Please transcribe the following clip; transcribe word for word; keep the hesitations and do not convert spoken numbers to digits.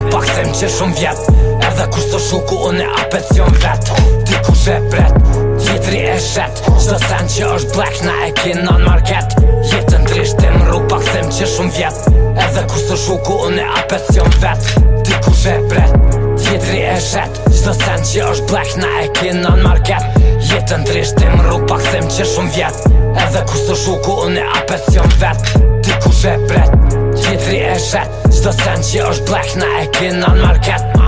rrupa kthem që shumë vjet. Edhe kur së shuku unë e apecion vet. Ti ku shepret, tjetri e shet. Qdo sen që është black na e kina në market. Jetën drishtim rrupa kthem që shumë vjet. Edhe kur së shuku unë e apecion vet. Ti ku shepret, tjetri e shet. Qdo sen që është black na e kina në market. Jetën drishtim rrupa kthem që shumë vjet. Edhe kur së shuku unë e apecion vet. Ti ku shepret, tjetri e shet. Qdo sen që është black na e kina në market.